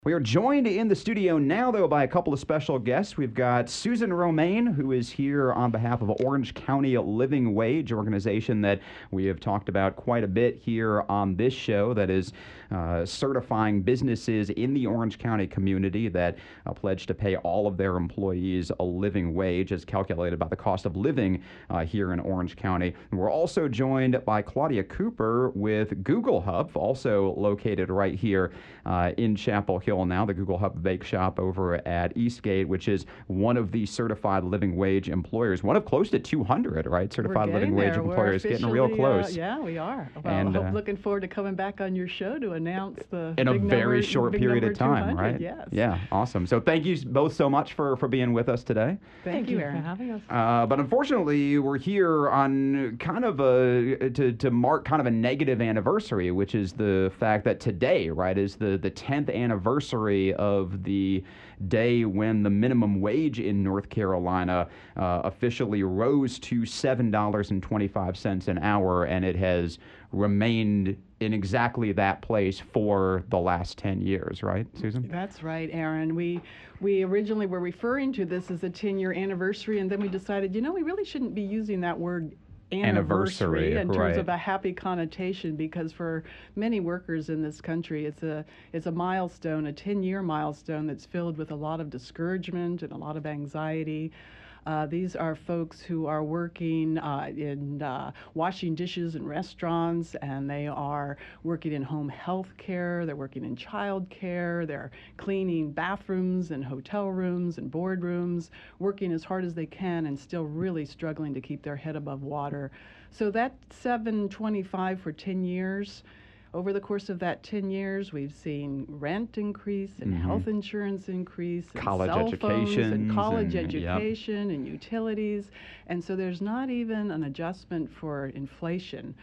We are joined in the studio now, though, by a couple of special guests. We've got Susan Romaine, who is here on behalf of Orange County Living Wage organization that we have talked about quite a bit here on this show, that is certifying businesses in the Orange County community that pledge to pay all of their employees a living wage as calculated by the cost of living here in Orange County. And we're also joined by Claudia Cooper with Google Hub, also located right here in Chapel Hill. Now, the Google Hub Bake Shop over at Eastgate, which is one of the certified living wage employers, one of close to 200, right? Certified living wage employers, getting real close. Yeah, we are. Well, and looking forward to coming back on your show to announce the in a very short period of time, right? Yes. Yeah, awesome. So thank you both so much for being with us today. Thank you, Aaron, for having us. But unfortunately, we're here on kind of to mark kind of a negative anniversary, which is the fact that today, right, is the 10th anniversary of the day when the minimum wage in North Carolina officially rose to $7.25 an hour, and it has remained in exactly that place for the last 10 years, right, Susan? That's right, Aaron. We originally were referring to this as a 10-year anniversary, and then we decided, we really shouldn't be using that word anniversary in terms of a happy connotation, because for many workers in this country, it's a milestone, a 10-year milestone that's filled with a lot of discouragement and a lot of anxiety. These are folks who are working in washing dishes in restaurants, and they are working in home health care, they're working in child care, they're cleaning bathrooms and hotel rooms and boardrooms, working as hard as they can and still really struggling to keep their head above water. So that $7.25 for 10 years, over the course of that 10 years, we've seen rent increase and health insurance increase, and college cell phones and college education and utilities. And so there's not even an adjustment for inflation.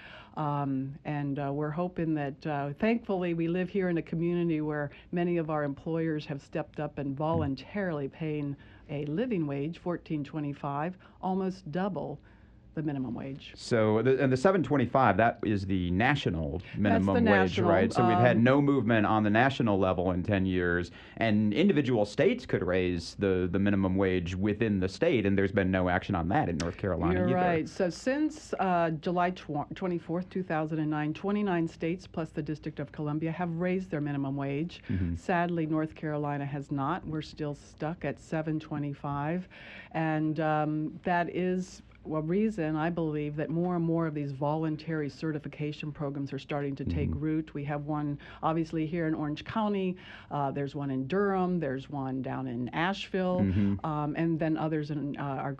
We're hoping that, thankfully, we live here in a community where many of our employers have stepped up and voluntarily paying a living wage, $14.25, almost double the minimum wage. So, the $7.25, that is the national minimum wage, right? So we've had no movement on the national level in 10 years, and individual states could raise the minimum wage within the state, and there's been no action on that in North Carolina either. You're right. So since July 24th, 2009, 29 states plus the District of Columbia have raised their minimum wage. Sadly, North Carolina has not. We're still stuck at $7.25, and that is a reason I believe that more and more of these voluntary certification programs are starting to take root. We have one obviously here in Orange County, there's one in Durham, there's one down in Asheville, and then others are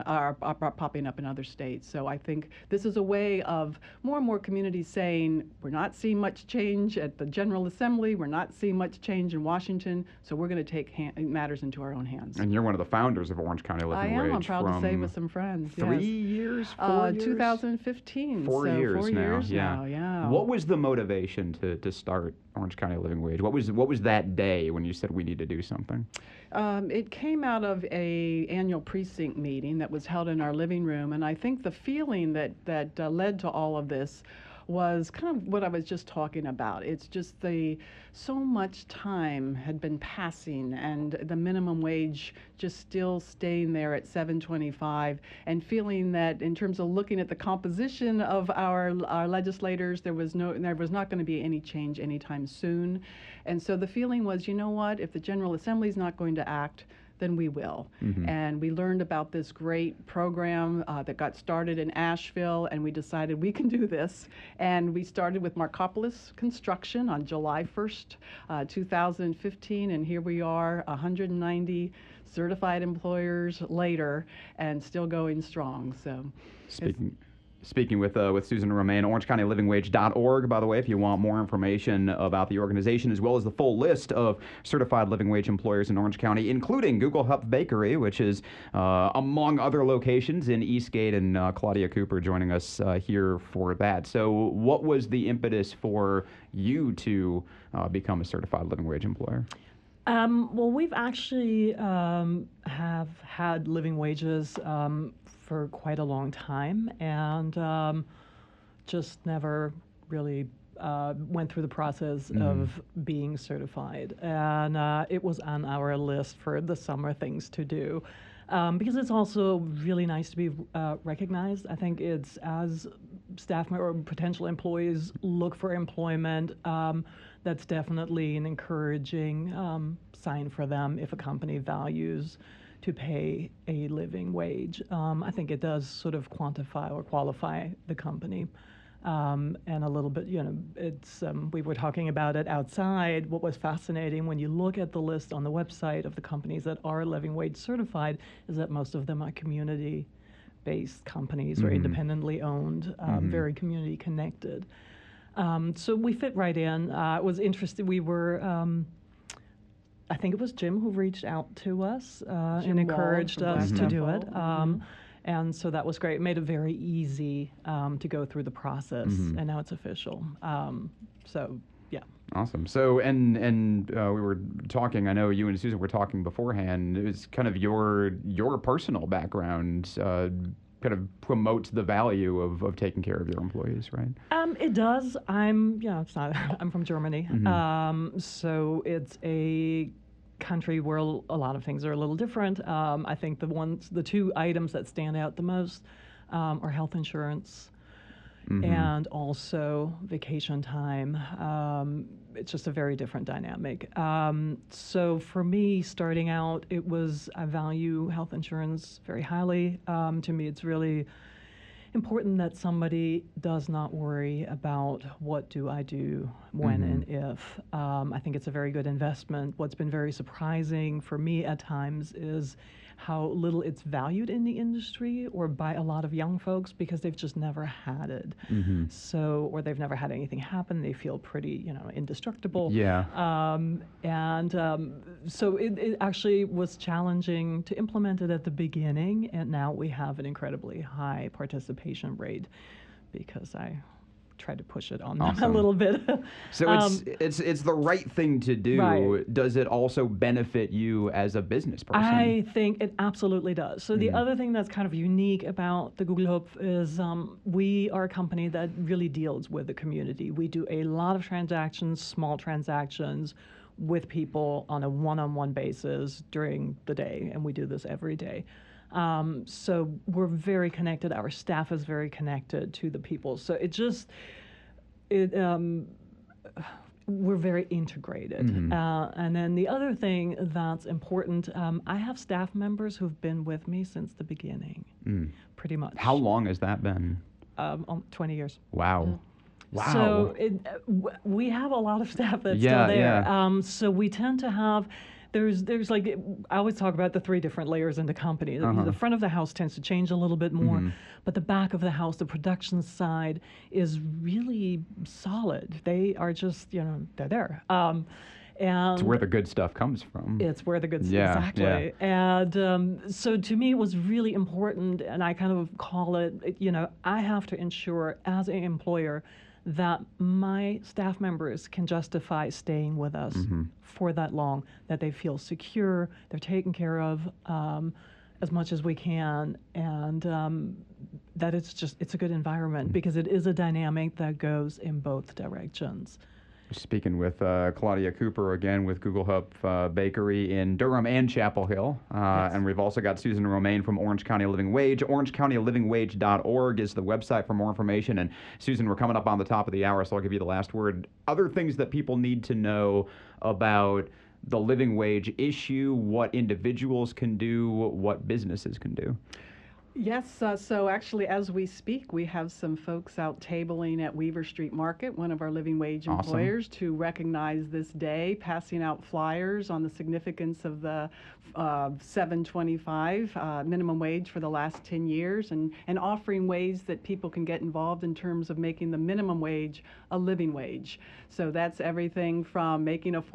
popping up in other states. So I think this is a way of more and more communities saying, we're not seeing much change at the General Assembly, we're not seeing much change in Washington, so we're going to take matters into our own hands. And you're one of the founders of Orange County Living Wage. I'm proud to say, with some friends. 3 years, 4 years? 2015. 4 years 4 now. years now, yeah. What was the motivation to start Orange County Living Wage? What was that day when you said we need to do something? It came out of a annual precinct meeting that was held in our living room, and I think the feeling that led to all of this was kind of what I was just talking about. It's just so much time had been passing, and the minimum wage just still staying there at $7.25, and feeling that in terms of looking at the composition of our legislators, there was not going to be any change anytime soon. And so the feeling was, what, if the General Assembly is not going to act, then we will. And we learned about this great program that got started in Asheville, and we decided we can do this. And we started with Markopolis Construction on July 1st, 2015, and here we are, 190 certified employers later, and still going strong. So, Speaking with Susan Romaine, OrangeCountyLivingWage.org, by the way, if you want more information about the organization, as well as the full list of certified living wage employers in Orange County, including Google Hub Bakery, which is among other locations in Eastgate, and Claudia Cooper joining us here for that. So what was the impetus for you to become a certified living wage employer? Well, we've actually have had living wages for quite a long time, and just never really went through the process of being certified, and it was on our list for the summer things to do. Because it's also really nice to be recognized. I think it's as staff or potential employees look for employment, that's definitely an encouraging sign for them if a company values to pay a living wage. I think it does sort of quantify or qualify the company. And a little bit, it's, we were talking about it outside. What was fascinating when you look at the list on the website of the companies that are living wage certified is that most of them are community-based companies or independently owned, very community connected. So we fit right in. It was interesting. We were, I think it was Jim who reached out to us and encouraged us to do it. And so that was great. It made it very easy to go through the process, and now it's official. So, yeah. Awesome. So, and we were talking. I know you and Susan were talking beforehand. It was kind of your personal background kind of promotes the value of taking care of your employees, right? It does. It's not. I'm from Germany, so it's a country where a lot of things are a little different. I think the two items that stand out the most are health insurance and also vacation time. It's just a very different dynamic. So for me, starting out, I value health insurance very highly. To me, it's really important that somebody does not worry about what do I do when and if. I think it's a very good investment. What's been very surprising for me at times is how little it's valued in the industry or by a lot of young folks because they've just never had it. So, or they've never had anything happen. They feel pretty, indestructible. Yeah. So it actually was challenging to implement it at the beginning, and now we have an incredibly high participation rate because I tried to push it on them a little bit. So it's the right thing to do. Right. Does it also benefit you as a business person? I think it absolutely does. So the other thing that's kind of unique about the Google Hub is we are a company that really deals with the community. We do a lot of transactions, small transactions, with people on a one-on-one basis during the day, and we do this every day. So we're very connected. Our staff is very connected to the people. So we're very integrated. And then the other thing that's important, I have staff members who've been with me since the beginning, pretty much. How long has that been? 20 years. Wow. Wow. So we have a lot of staff that's still there. Yeah. So we tend to have, there's like, I always talk about the three different layers in the company. The front of the house tends to change a little bit more, but the back of the house, the production side, is really solid. They are just, they're there. And it's where the good stuff comes from. It's where the good stuff, exactly. Yeah. And so to me, it was really important, and I kind of call it, I have to ensure as an employer that my staff members can justify staying with us for that long, that they feel secure, they're taken care of as much as we can, and that it's a good environment because it is a dynamic that goes in both directions. Speaking with Claudia Cooper again with Google Hub Bakery in Durham and Chapel Hill. Yes. And we've also got Susan Romaine from Orange County Living Wage. OrangeCountyLivingWage.org is the website for more information. And Susan, we're coming up on the top of the hour, so I'll give you the last word. Other things that people need to know about the living wage issue, what individuals can do, what businesses can do. Yes, so actually as we speak, we have some folks out tabling at Weaver Street Market, one of our living wage employers, to recognize this day, passing out flyers on the significance of the $7.25 minimum wage for the last 10 years and offering ways that people can get involved in terms of making the minimum wage a living wage. So that's everything from making a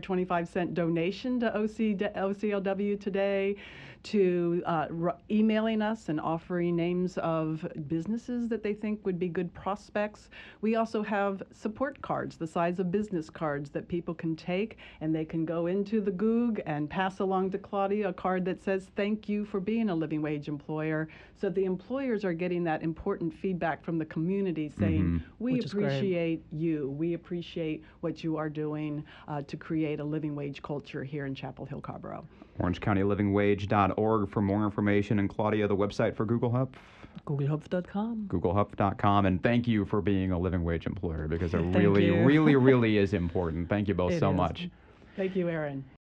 $14.25 donation to OCLW today to emailing emailing us and offering names of businesses that they think would be good prospects. We also have support cards, the size of business cards that people can take, and they can go into the Goog and pass along to Claudia a card that says, thank you for being a living wage employer. So the employers are getting that important feedback from the community saying, we Which is great. appreciate you. We appreciate what you are doing to create a living wage culture here in Chapel Hill, Carrboro. OrangeCountyLivingWage.org for more information. And Claudia, the website for Google Hub? GoogleHub.com. GoogleHub.com. And thank you for being a living wage employer because it Thank really, you. really, really is important. Thank you both It so is. much. Thank you, Aaron.